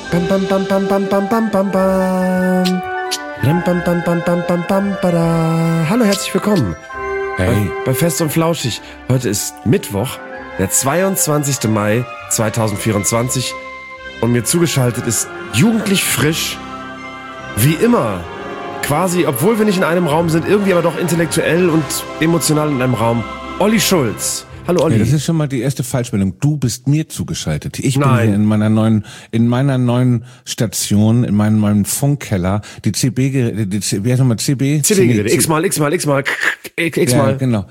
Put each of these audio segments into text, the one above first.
Bam, bam, bam, bam, bam, bam, bam, bam, bam. Bam, bam, bam, bam, bam, bam, bam, bada. Hallo, herzlich willkommen. Hey. Bei Fest und Flauschig. Heute ist Mittwoch, der 22. Mai 2024. Und mir zugeschaltet ist jugendlich frisch, wie immer, quasi, obwohl wir nicht in einem Raum sind, irgendwie aber doch intellektuell und emotional in einem Raum, Olli Schulz. Hallo Olli. Ja, das ist schon mal die erste Falschmeldung. Du bist mir zugeschaltet. Ich bin hier in meiner neuen Station, in meinem neuen Funkkeller, die CB-Geräte, x-mal. Ja, genau.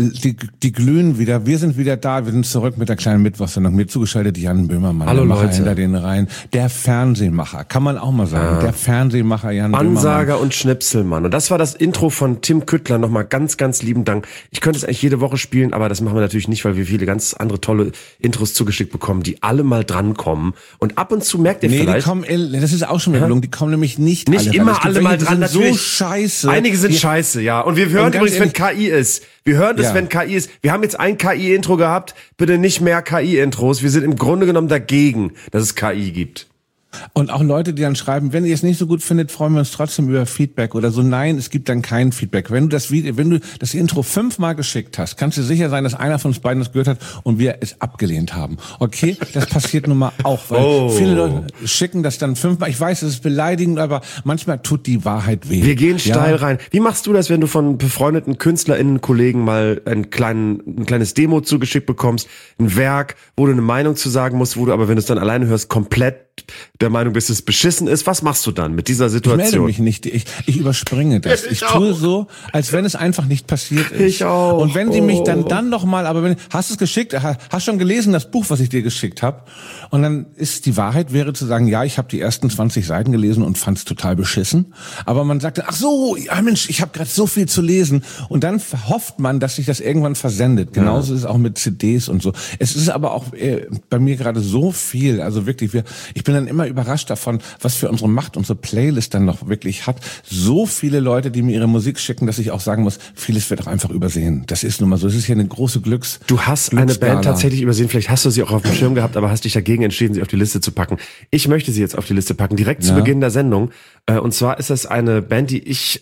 Die glühen wieder. Wir sind wieder da. Wir sind zurück mit der kleinen Mittwochssendung. Mir zugeschaltet Jan Böhmermann. Hallo der Macher Leute. hinter den Reihen. Der Fernsehmacher. Kann man auch mal sagen. Der Fernsehmacher Jan Böhmermann. Ansager und Schnipselmann. Und das war das Intro von Tim Küttler. Nochmal ganz, ganz lieben Dank. Ich könnte es eigentlich jede Woche spielen, aber das machen wir natürlich nicht, weil wir viele ganz andere tolle Intros zugeschickt bekommen, die alle mal drankommen. Und ab und zu merkt ihr vielleicht... Das ist auch schon eine Meldung. Die kommen nämlich nicht immer alle mal dran. Die sind so scheiße. Einige sind scheiße, ja. Und wir hören übrigens, wenn KI ist. Wir hören das, wenn KI ist. Wir haben jetzt ein KI-Intro gehabt. Bitte nicht mehr KI-Intros. Wir sind im Grunde genommen dagegen, dass es KI gibt. Und auch Leute, die dann schreiben, wenn ihr es nicht so gut findet, freuen wir uns trotzdem über Feedback oder so. Nein, es gibt dann kein Feedback. Wenn du das Intro 5-mal geschickt hast, kannst du sicher sein, dass einer von uns beiden das gehört hat und wir es abgelehnt haben. Okay? Das passiert nun mal auch, weil viele Leute schicken das dann 5-mal. Ich weiß, es ist beleidigend, aber manchmal tut die Wahrheit weh. Wir gehen steil rein. Wie machst du das, wenn du von befreundeten KünstlerInnen, Kollegen mal ein kleines Demo zugeschickt bekommst, ein Werk, wo du eine Meinung zu sagen musst, wo du aber, wenn du es dann alleine hörst, komplett der Meinung bist, dass es beschissen ist? Was machst du dann mit dieser Situation? Ich melde mich nicht. Ich überspringe das. Ich tue so, als wenn es einfach nicht passiert ist. Ich auch. Und wenn sie mich dann noch mal, hast du es geschickt? Hast schon gelesen, das Buch, was ich dir geschickt habe? Und dann ist die Wahrheit, wäre zu sagen, ja, ich habe die ersten 20 Seiten gelesen und fand es total beschissen. Aber man sagte, ach so, ja Mensch, ich habe gerade so viel zu lesen. Und dann hofft man, dass sich das irgendwann versendet. Genauso ist es auch mit CDs und so. Es ist aber auch bei mir gerade so viel. Also wirklich, ich bin dann immer überrascht davon, was für unsere Macht unsere Playlist dann noch wirklich hat. So viele Leute, die mir ihre Musik schicken, dass ich auch sagen muss, vieles wird auch einfach übersehen. Das ist nun mal so. Es ist hier eine große Du hast eine Band tatsächlich übersehen. Vielleicht hast du sie auch auf dem Schirm gehabt, aber hast dich dagegen entschieden, sie auf die Liste zu packen. Ich möchte sie jetzt auf die Liste packen, direkt zu Beginn der Sendung. Und zwar ist das eine Band, die ich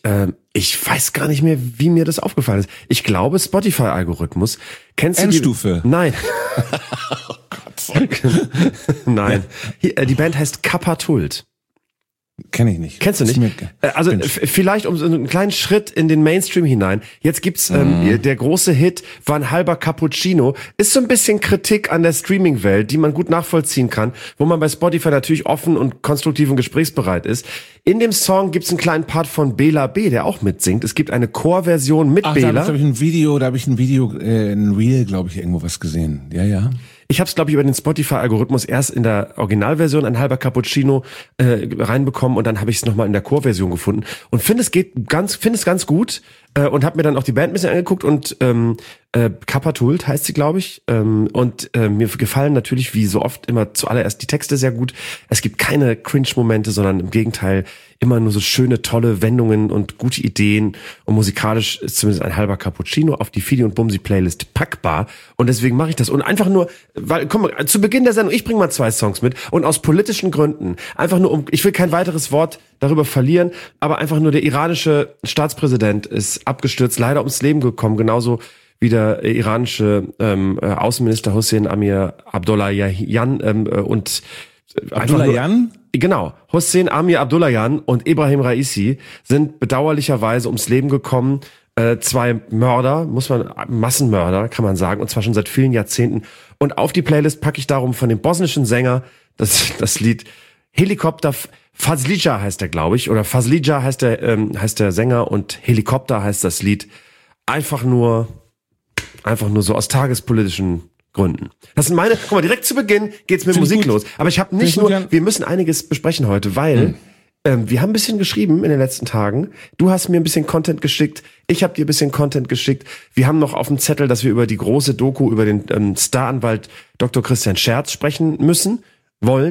weiß gar nicht mehr, wie mir das aufgefallen ist. Ich glaube, Spotify-Algorithmus. Kennst du Endstufe? Nein. Oh Gott. Nein. Die Band heißt Kappa-Tult. Kenne ich nicht. Kennst du nicht? Also vielleicht um so einen kleinen Schritt in den Mainstream hinein. Jetzt gibt's der große Hit war ein halber Cappuccino. Ist so ein bisschen Kritik an der Streaming-Welt, die man gut nachvollziehen kann, wo man bei Spotify natürlich offen und konstruktiv und gesprächsbereit ist. In dem Song gibt's einen kleinen Part von Bela B., der auch mitsingt. Es gibt eine Chorversion mit Bela. Da habe ich ein Reel, glaube ich, irgendwo was gesehen. Ja. Ich habe es, glaube ich, über den Spotify-Algorithmus erst in der Originalversion ein halber Cappuccino reinbekommen und dann habe ich es nochmal in der Chorversion gefunden und finde es ganz gut und habe mir dann auch die Band ein bisschen angeguckt und Kappa-Tult heißt sie, glaube ich. Und mir gefallen natürlich wie so oft immer zuallererst die Texte sehr gut. Es gibt keine Cringe-Momente, sondern im Gegenteil immer nur so schöne, tolle Wendungen und gute Ideen. Und musikalisch ist zumindest ein halber Cappuccino auf die Fidi und Bumsi Playlist packbar. Und deswegen mache ich das. Und einfach nur, weil, komm mal, zu Beginn der Sendung, ich bringe mal 2 Songs mit. Und aus politischen Gründen, einfach nur ich will kein weiteres Wort darüber verlieren, aber einfach nur der iranische Staatspräsident ist abgestürzt, leider ums Leben gekommen, genauso wie der iranische Außenminister Hossein Amir Abdollahian und Abdollahian? Genau. Hossein Amir Abdollahian und Ebrahim Raisi sind bedauerlicherweise ums Leben gekommen. 2 Mörder, Massenmörder, kann man sagen, und zwar schon seit vielen Jahrzehnten. Und auf die Playlist packe ich darum von dem bosnischen Sänger das Lied Helikopter. Fazlija heißt er, glaube ich, oder Fazlija heißt der Sänger und Helikopter heißt das Lied. Einfach nur so aus tagespolitischen Gründen. Das sind guck mal, direkt zu Beginn geht's mit Musik los. Aber ich habe wir müssen einiges besprechen heute, weil wir haben ein bisschen geschrieben in den letzten Tagen. Du hast mir ein bisschen Content geschickt, ich habe dir ein bisschen Content geschickt. Wir haben noch auf dem Zettel, dass wir über die große Doku über den Staranwalt Dr. Christian Scherz sprechen wollen.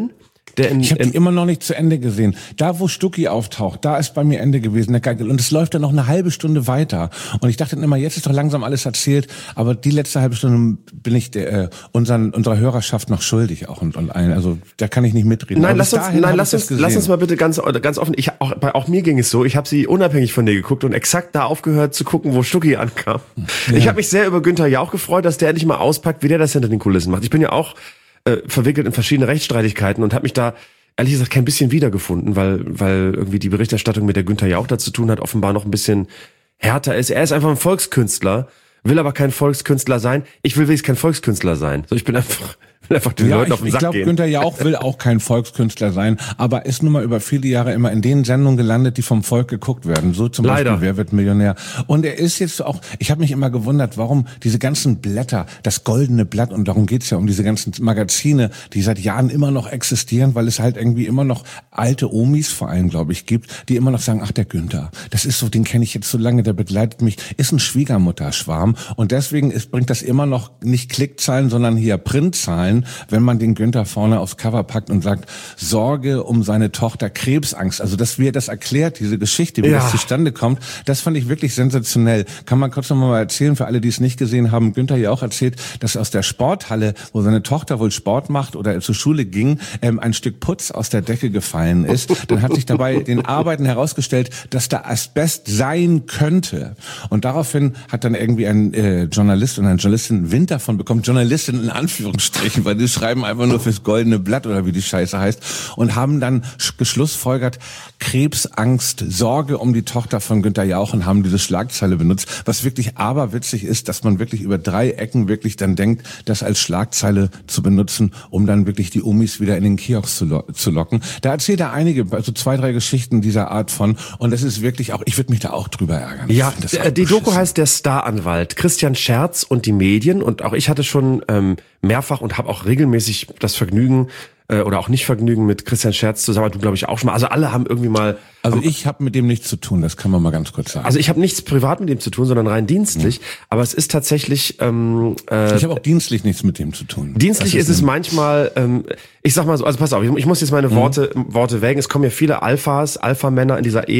Ich habe die immer noch nicht zu Ende gesehen. Da, wo Stucki auftaucht, da ist bei mir Ende gewesen, der Geigel. Und es läuft dann noch eine halbe Stunde weiter. Und ich dachte dann immer, jetzt ist doch langsam alles erzählt. Aber die letzte halbe Stunde bin ich unserer Hörerschaft noch schuldig auch und allen. Also da kann ich nicht mitreden. Nein, lass uns mal bitte ganz offen. Auch mir ging es so. Ich habe sie unabhängig von dir geguckt und exakt da aufgehört zu gucken, wo Stucki ankam. Ja. Ich habe mich sehr über Günther Jauch gefreut, dass der endlich mal auspackt, wie der das hinter den Kulissen macht. Ich bin ja auch verwickelt in verschiedene Rechtsstreitigkeiten und habe mich da ehrlich gesagt kein bisschen wiedergefunden, weil irgendwie die Berichterstattung mit der Günther Jauch da zu tun hat, offenbar noch ein bisschen härter ist. Er ist einfach ein Volkskünstler, will aber kein Volkskünstler sein. Ich will wenigstens kein Volkskünstler sein. So, ich will einfach den Leuten auf den Sack gehen. Ich glaube, Günther Jauch will auch kein Volkskünstler sein, aber ist nun mal über viele Jahre immer in den Sendungen gelandet, die vom Volk geguckt werden. So zum Beispiel Wer wird Millionär? Und er ist jetzt auch, ich habe mich immer gewundert, warum diese ganzen Blätter, das Goldene Blatt, und darum geht's ja um diese ganzen Magazine, die seit Jahren immer noch existieren, weil es halt irgendwie immer noch alte Omis vor allem, glaube ich, gibt, die immer noch sagen, ach, der Günther, das ist so, den kenne ich jetzt so lange, der begleitet mich, ist ein Schwiegermutterschwarm und deswegen bringt das immer noch nicht Klickzahlen, sondern hier Printzahlen, wenn man den Günther vorne aufs Cover packt und sagt, Sorge um seine Tochter, Krebsangst. Also, dass wir das erklärt, diese Geschichte, wie das zustande kommt, das fand ich wirklich sensationell. Kann man kurz noch mal erzählen, für alle, die es nicht gesehen haben, Günther ja auch erzählt, dass aus der Sporthalle, wo seine Tochter wohl Sport macht oder zur Schule ging, ein Stück Putz aus der Decke gefallen ist. Dann hat sich dabei den Arbeiten herausgestellt, dass da Asbest sein könnte. Und daraufhin hat dann irgendwie ein Journalist und eine Journalistin Wind davon bekommen, Journalistin in Anführungsstrichen, weil die schreiben einfach nur fürs Goldene Blatt oder wie die Scheiße heißt und haben dann geschlussfolgert, Krebsangst, Sorge um die Tochter von Günther Jauch und haben diese Schlagzeile benutzt, was wirklich aberwitzig ist, dass man wirklich über 3 Ecken wirklich dann denkt, das als Schlagzeile zu benutzen, um dann wirklich die Omis wieder in den Kiosk zu locken. Da erzählt er einige, also 2, 3 Geschichten dieser Art von und es ist wirklich auch, ich würde mich da auch drüber ärgern. Ja, die Doku heißt Der Staranwalt, Christian Scherz und die Medien und auch ich hatte schon mehrfach und habe auch regelmäßig das Vergnügen oder auch nicht Vergnügen mit Christian Scherz zusammen, du glaube ich auch schon mal. Also alle haben irgendwie mal... Also ich habe mit dem nichts zu tun, das kann man mal ganz kurz sagen. Also ich habe nichts privat mit dem zu tun, sondern rein dienstlich. Ja. Aber es ist tatsächlich... ich habe auch dienstlich nichts mit dem zu tun. Dienstlich ist es manchmal... ich sag mal so, also pass auf, ich muss jetzt meine Worte wägen. Es kommen ja viele Alpha-Männer in dieser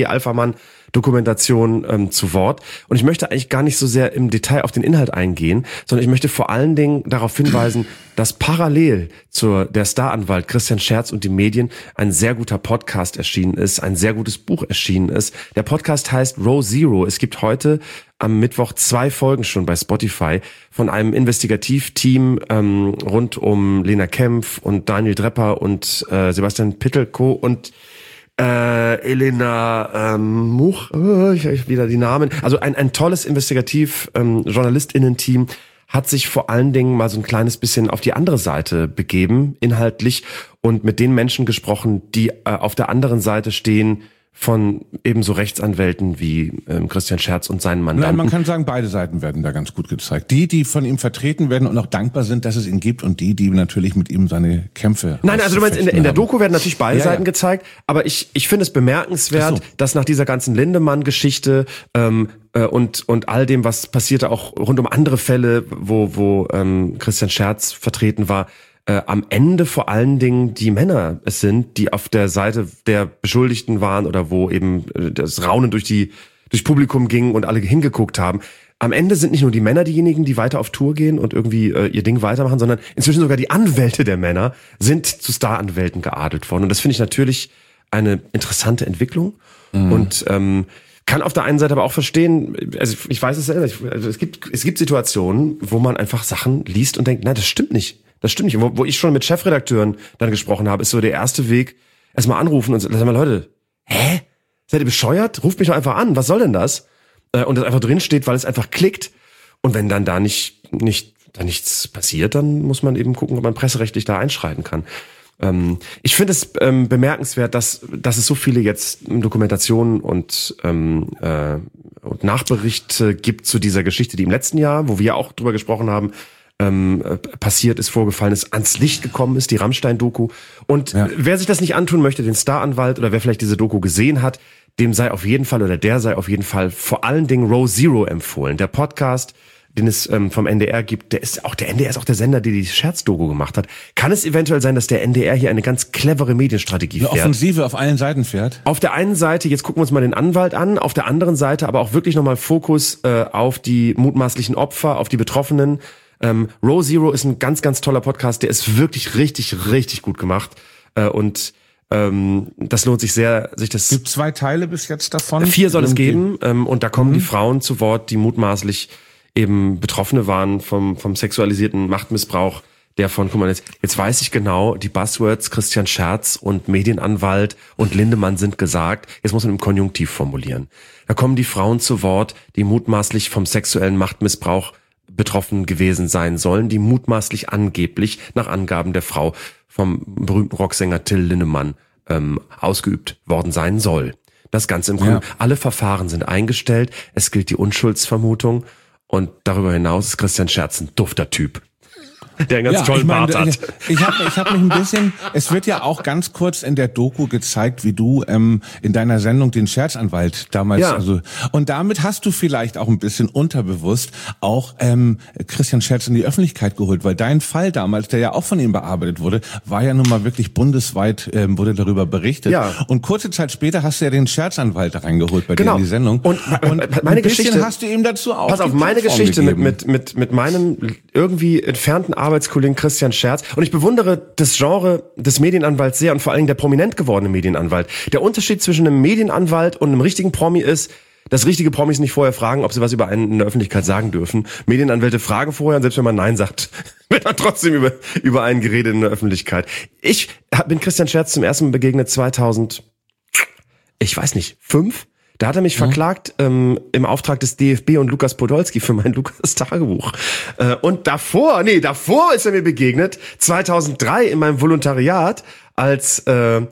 Alpha-Mann-Dokumentation zu Wort. Und ich möchte eigentlich gar nicht so sehr im Detail auf den Inhalt eingehen, sondern ich möchte vor allen Dingen darauf hinweisen, dass parallel zur Der Staranwalt, Christian Scherz und die Medien ein sehr guter Podcast erschienen ist, ein sehr gutes Buch erschienen ist. Der Podcast heißt Row Zero. Es gibt heute am Mittwoch 2 Folgen schon bei Spotify von einem Investigativteam rund um Lena Kempf und Daniel Drepper und Sebastian Pittelko und Elena Much, ich habe wieder die Namen. Also ein tolles Investigativ-JournalistInnen-Team hat sich vor allen Dingen mal so ein kleines bisschen auf die andere Seite begeben, inhaltlich, und mit den Menschen gesprochen, die auf der anderen Seite stehen, von ebenso Rechtsanwälten wie Christian Scherz und seinen Mandanten. Nein, man kann sagen, beide Seiten werden da ganz gut gezeigt. Die von ihm vertreten werden und auch dankbar sind, dass es ihn gibt, und die natürlich mit ihm seine Kämpfe... Nein, also du meinst, in der Doku werden natürlich beide Seiten gezeigt, aber ich finde es bemerkenswert, dass nach dieser ganzen Lindemann-Geschichte und all dem, was passierte, auch rund um andere Fälle, wo Christian Scherz vertreten war, am Ende vor allen Dingen die Männer es sind, die auf der Seite der Beschuldigten waren oder wo eben das Raunen durchs Publikum ging und alle hingeguckt haben. Am Ende sind nicht nur die Männer diejenigen, die weiter auf Tour gehen und irgendwie ihr Ding weitermachen, sondern inzwischen sogar die Anwälte der Männer sind zu Staranwälten geadelt worden. Und das finde ich natürlich eine interessante Entwicklung und kann auf der einen Seite aber auch verstehen, also ich weiß es selber, es gibt Situationen, wo man einfach Sachen liest und denkt, nein, das stimmt nicht. Das stimmt nicht. Wo ich schon mit Chefredakteuren dann gesprochen habe, ist so der erste Weg, erstmal anrufen und sagen mal, Leute, seid ihr bescheuert? Ruft mich doch einfach an. Was soll denn das? Und das einfach drin steht, weil es einfach klickt. Und wenn dann da nichts passiert, dann muss man eben gucken, ob man presserechtlich da einschreiten kann. Ich finde es bemerkenswert, dass es so viele jetzt Dokumentationen und Nachberichte gibt zu dieser Geschichte, die im letzten Jahr, wo wir auch drüber gesprochen haben, passiert ist, vorgefallen ist, ans Licht gekommen ist, die Rammstein-Doku. Und wer sich das nicht antun möchte, den Staranwalt, oder wer vielleicht diese Doku gesehen hat, der sei auf jeden Fall vor allen Dingen Row Zero empfohlen. Der Podcast den es vom NDR gibt, der NDR ist auch der Sender, der die Scherz-Doku gemacht hat. Kann es eventuell sein, dass der NDR hier eine ganz clevere Medienstrategie fährt? Eine Offensive auf allen Seiten fährt? Auf der einen Seite, jetzt gucken wir uns mal den Anwalt an, auf der anderen Seite aber auch wirklich nochmal Fokus auf die mutmaßlichen Opfer, auf die Betroffenen. Row Zero ist ein ganz, ganz toller Podcast, der ist wirklich richtig, richtig gut gemacht. Und das lohnt sich sehr, sich das... Es gibt 2 Teile bis jetzt davon. 4 soll es geben, und da kommen die Frauen zu Wort, die mutmaßlich eben Betroffene waren vom sexualisierten Machtmissbrauch, der guck mal, jetzt weiß ich genau, die Buzzwords Christian Scherz und Medienanwalt und Lindemann sind gesagt, jetzt muss man im Konjunktiv formulieren. Da kommen die Frauen zu Wort, die mutmaßlich vom sexuellen Machtmissbrauch betroffen gewesen sein sollen, die mutmaßlich angeblich nach Angaben der Frau vom berühmten Rocksänger Till Lindemann ausgeübt worden sein soll. Das Ganze im Grunde, alle Verfahren sind eingestellt, es gilt die Unschuldsvermutung und darüber hinaus ist Christian Scherz ein dufter Typ, der einen ganz tollen Bart hat. Ich hab mich ein bisschen, es wird ja auch ganz kurz in der Doku gezeigt, wie du in deiner Sendung den Scherzanwalt damals, und damit hast du vielleicht auch ein bisschen unterbewusst auch Christian Scherz in die Öffentlichkeit geholt, weil dein Fall damals, der ja auch von ihm bearbeitet wurde, war ja nun mal wirklich bundesweit, wurde darüber berichtet. Ja. Und kurze Zeit später hast du ja den Scherzanwalt reingeholt bei dir in die Sendung. Und meine Geschichte hast du ihm dazu auch. Pass auf, meine Geschichte mit meinem irgendwie entfernten Arbeitskollegen Christian Scherz. Und ich bewundere das Genre des Medienanwalts sehr und vor allen Dingen der prominent gewordene Medienanwalt. Der Unterschied zwischen einem Medienanwalt und einem richtigen Promi ist, dass richtige Promis nicht vorher fragen, ob sie was über einen in der Öffentlichkeit sagen dürfen. Medienanwälte fragen vorher und selbst wenn man Nein sagt, wird dann trotzdem über einen geredet in der Öffentlichkeit. Ich bin Christian Scherz zum ersten Mal begegnet 2005. Da hat er mich verklagt im Auftrag des DFB und Lukas Podolski für mein Lukas Tagebuch. Und davor ist er mir begegnet, 2003 in meinem Volontariat als an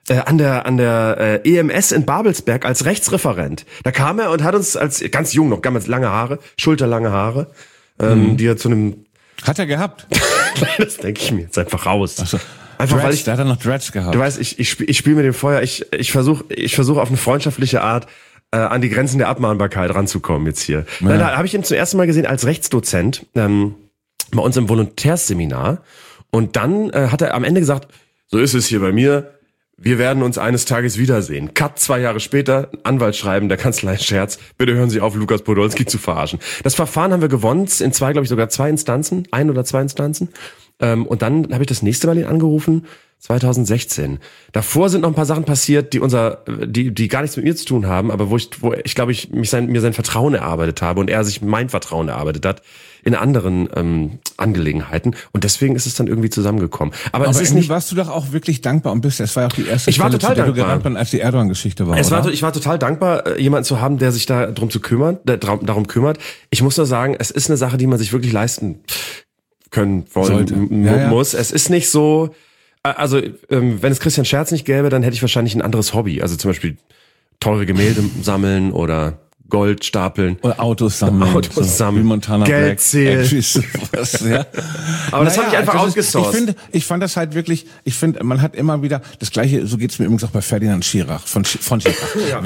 der EMS in Babelsberg als Rechtsreferent. Da kam er und hat uns als ganz jung noch, ganz lange Haare, schulterlange Haare, die er zu einem... Hat er gehabt? Das denke ich mir jetzt einfach raus. Ach so. Einfach Dreads, weil ich, da hat er noch Dreads gehabt. Du weißt, ich spiele mit dem Feuer, ich versuche auf eine freundschaftliche Art an die Grenzen der Abmahnbarkeit ranzukommen jetzt hier. Ja. Da habe ich ihn zum ersten Mal gesehen als Rechtsdozent bei uns im Volontärsseminar und dann hat er am Ende gesagt, so ist es hier bei mir, wir werden uns eines Tages wiedersehen. Cut 2 Jahre später, Anwaltsschreiben der Kanzlei Scherz, bitte hören Sie auf, Lukas Podolski zu verarschen. Das Verfahren haben wir gewonnen, in 2 Instanzen, 1 oder 2 Instanzen. Und dann habe ich das nächste Mal ihn angerufen, 2016. Davor sind noch ein paar Sachen passiert, die gar nichts mit mir zu tun haben, aber wo ich glaube, mir sein Vertrauen erarbeitet habe und er sich mein Vertrauen erarbeitet hat in anderen Angelegenheiten. Und deswegen ist es dann irgendwie zusammengekommen. Aber es ist nicht. Warst du doch auch wirklich dankbar und es war ja auch die erste Stelle, zu der du gerannt bist, als die Erdogan-Geschichte war. Ich war total dankbar, jemanden zu haben, der sich darum kümmert. Ich muss nur sagen, es ist eine Sache, die man sich wirklich leisten können wollen muss. Es ist nicht so, also wenn es Christian Scherz nicht gäbe, dann hätte ich wahrscheinlich ein anderes Hobby. Also zum Beispiel teure Gemälde sammeln oder Gold stapeln. Oder Autos sammeln. Montana Geld zählen. Ja. Aber das habe ich einfach outgesourced. Ich fand das halt wirklich, man hat immer wieder das Gleiche, so geht's mir übrigens auch bei Ferdinand Schirach, von Schirach. Ja,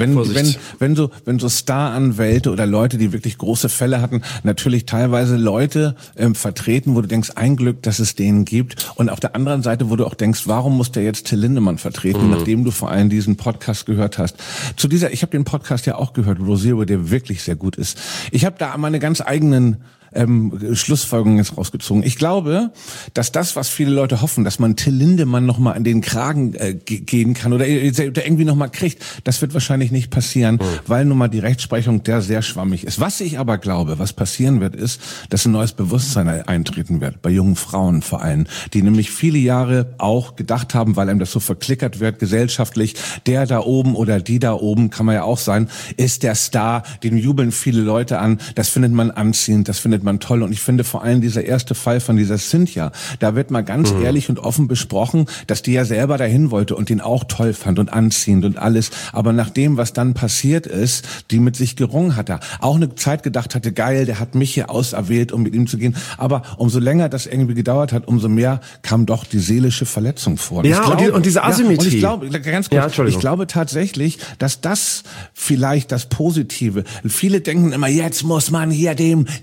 wenn so Staranwälte oder Leute, die wirklich große Fälle hatten, natürlich teilweise Leute vertreten, wo du denkst, ein Glück, dass es denen gibt. Und auf der anderen Seite, wo du auch denkst, warum muss der jetzt Till Lindemann vertreten, nachdem du vor allem diesen Podcast gehört hast. Ich habe den Podcast ja auch gehört, Row Zero, der wirklich sehr gut ist. Ich habe da meine ganz eigenen Schlussfolgerungen jetzt rausgezogen. Ich glaube, dass das, was viele Leute hoffen, dass man Till Lindemann noch mal in den Kragen gehen kann oder irgendwie noch mal kriegt, das wird wahrscheinlich nicht passieren, weil nun mal die Rechtsprechung der sehr schwammig ist. Was ich aber glaube, was passieren wird, ist, dass ein neues Bewusstsein eintreten wird, bei jungen Frauen vor allem, die nämlich viele Jahre auch gedacht haben, weil einem das so verklickert wird, gesellschaftlich, der da oben oder die da oben, kann man ja auch sein, ist der Star, den jubeln viele Leute an, das findet man anziehend, das findet man toll. Und ich finde vor allem dieser erste Fall von dieser Cynthia, da wird mal ganz ehrlich und offen besprochen, dass die ja selber dahin wollte und den auch toll fand und anziehend und alles. Aber nach dem, was dann passiert ist, die mit sich gerungen hat, er auch eine Zeit gedacht hatte, geil, der hat mich hier auserwählt, um mit ihm zu gehen. Aber umso länger das irgendwie gedauert hat, umso mehr kam doch die seelische Verletzung vor. Ja, und diese Asymmetrie. Ja, und ich glaube, ganz kurz, ich glaube tatsächlich, dass das vielleicht das Positive, viele denken immer, jetzt muss man hier dem Lindemann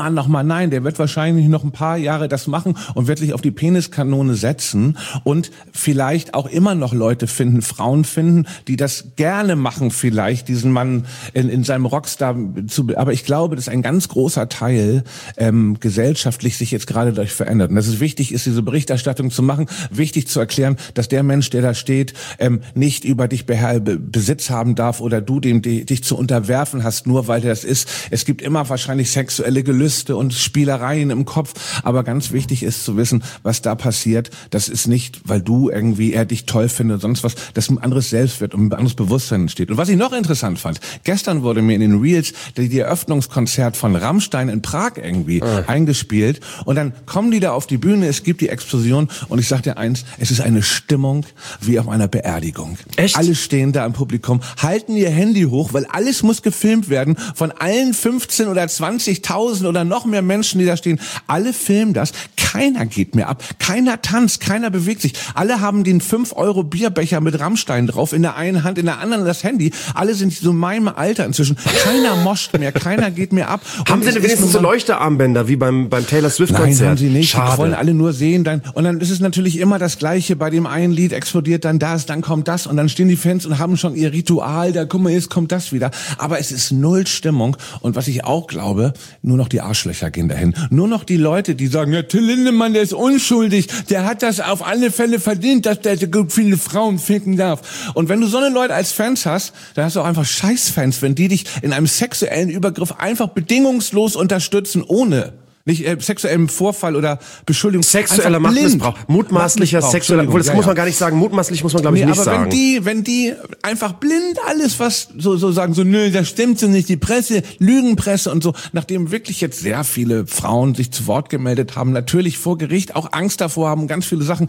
Mann nochmal. Nein, der wird wahrscheinlich noch ein paar Jahre das machen und wirklich auf die Peniskanone setzen und vielleicht auch immer noch Leute finden, Frauen finden, die das gerne machen vielleicht, diesen Mann in seinem Rockstar zu, aber ich glaube, dass ein ganz großer Teil gesellschaftlich sich jetzt gerade dadurch verändert. Und dass es wichtig ist, diese Berichterstattung zu machen, wichtig zu erklären, dass der Mensch, der da steht, nicht über dich Besitz haben darf oder du dich zu unterwerfen hast, nur weil der das ist. Es gibt immer wahrscheinlich sexuelle Gelüste und Spielereien im Kopf, aber ganz wichtig ist zu wissen, was da passiert. Das ist nicht, weil du irgendwie er dich toll findet, sonst was, dass ein anderes Selbstwert und ein anderes Bewusstsein entsteht. Und was ich noch interessant fand, gestern wurde mir in den Reels die Eröffnungskonzert von Rammstein in Prag irgendwie eingespielt und dann kommen die da auf die Bühne, es gibt die Explosion und ich sag dir eins, es ist eine Stimmung wie auf einer Beerdigung. Echt? Alle stehen da im Publikum, halten ihr Handy hoch, weil alles muss gefilmt werden von allen 15 oder 20.000 oder noch mehr Menschen, die da stehen. Alle filmen das, keiner geht mehr ab, keiner tanzt, keiner bewegt sich. Alle haben den 5€ Bierbecher mit Rammstein drauf, in der einen Hand, in der anderen das Handy. Alle sind so in meinem Alter inzwischen. Keiner moscht mehr, keiner geht mehr ab. Haben Sie denn wenigstens so Leuchtearmbänder wie beim Taylor Swift-Konzert? Nein, haben sie nicht. Schade. Die wollen alle nur sehen. Und dann ist es natürlich immer das Gleiche. Bei dem einen Lied explodiert dann das, dann kommt das und dann stehen die Fans und haben schon ihr Ritual. Da guck mal, jetzt kommt das wieder. Aber es ist null Stimmung. Und was ich auch glaube, nur noch die Arschlöcher gehen dahin. Nur noch die Leute, die sagen, ja, Till Lindemann, der ist unschuldig. Der hat das auf alle Fälle verdient, dass der viele Frauen ficken darf. Und wenn du so eine Leute als Fans hast, dann hast du auch einfach Scheißfans, wenn die dich in einem sexuellen Übergriff einfach bedingungslos unterstützen, ohne nicht sexuellem Vorfall oder Beschuldigung. Sexueller Machtmissbrauch. Mutmaßlicher sexueller, obwohl das muss man gar nicht sagen. Mutmaßlich muss man, glaube ich, nicht aber sagen. Wenn die einfach blind alles, was so sagen, so, nö, das stimmt so nicht, die Presse, Lügenpresse und so, nachdem wirklich jetzt sehr viele Frauen sich zu Wort gemeldet haben, natürlich vor Gericht auch Angst davor haben, ganz viele Sachen,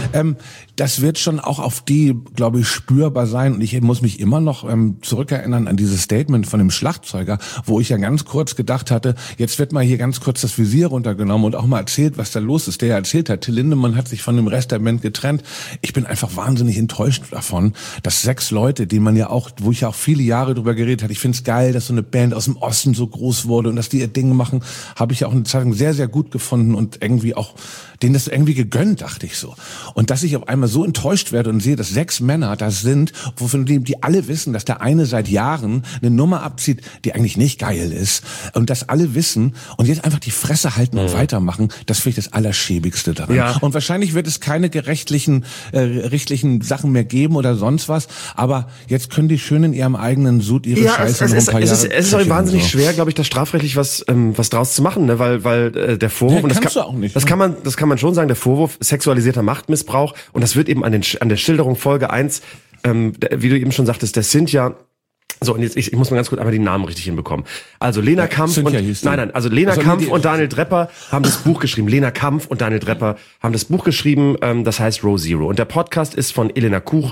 das wird schon auch auf die, glaube ich, spürbar sein. Und ich muss mich immer noch zurückerinnern an dieses Statement von dem Schlagzeuger, wo ich ja ganz kurz gedacht hatte, jetzt wird mal hier ganz kurz das Visier runtergenommen und auch mal erzählt, was da los ist. Der ja erzählt hat, Till Lindemann hat sich von dem Rest der Band getrennt. Ich bin einfach wahnsinnig enttäuscht davon, dass 6 Leute, die man ja auch, wo ich ja auch viele Jahre drüber geredet habe, ich finde es geil, dass so eine Band aus dem Osten so groß wurde und dass die ihr Ding machen, habe ich ja auch eine Zeit lang sehr, sehr gut gefunden und irgendwie auch denen das irgendwie gegönnt, dachte ich so. Und dass ich auf einmal so enttäuscht werde und sehe, dass 6 Männer das sind, wovon die alle wissen, dass der eine seit Jahren eine Nummer abzieht, die eigentlich nicht geil ist und dass alle wissen und jetzt einfach die Fresse halten und weitermachen, das finde ich das Allerschäbigste daran. Ja. Und wahrscheinlich wird es keine rechtlichen Sachen mehr geben oder sonst was, aber jetzt können die schön in ihrem eigenen Sud ihre Scheiße noch ein paar Jahre. Es ist auch wahnsinnig schwer, glaube ich, da strafrechtlich was draus zu machen, ne? weil der Vorwurf, und das kann man schon sagen, der Vorwurf sexualisierter Machtmissbrauch, und das wird eben an der Schilderung Folge 1, wie du eben schon sagtest, der Cynthia. So, und jetzt, ich muss mal ganz kurz einmal die Namen richtig hinbekommen. Also Lena Kampf und Lena Kampf und Daniel Drepper haben das Buch geschrieben. Lena Kampf und Daniel Drepper haben das Buch geschrieben, das heißt Row Zero. Und der Podcast ist von Elena Kuch,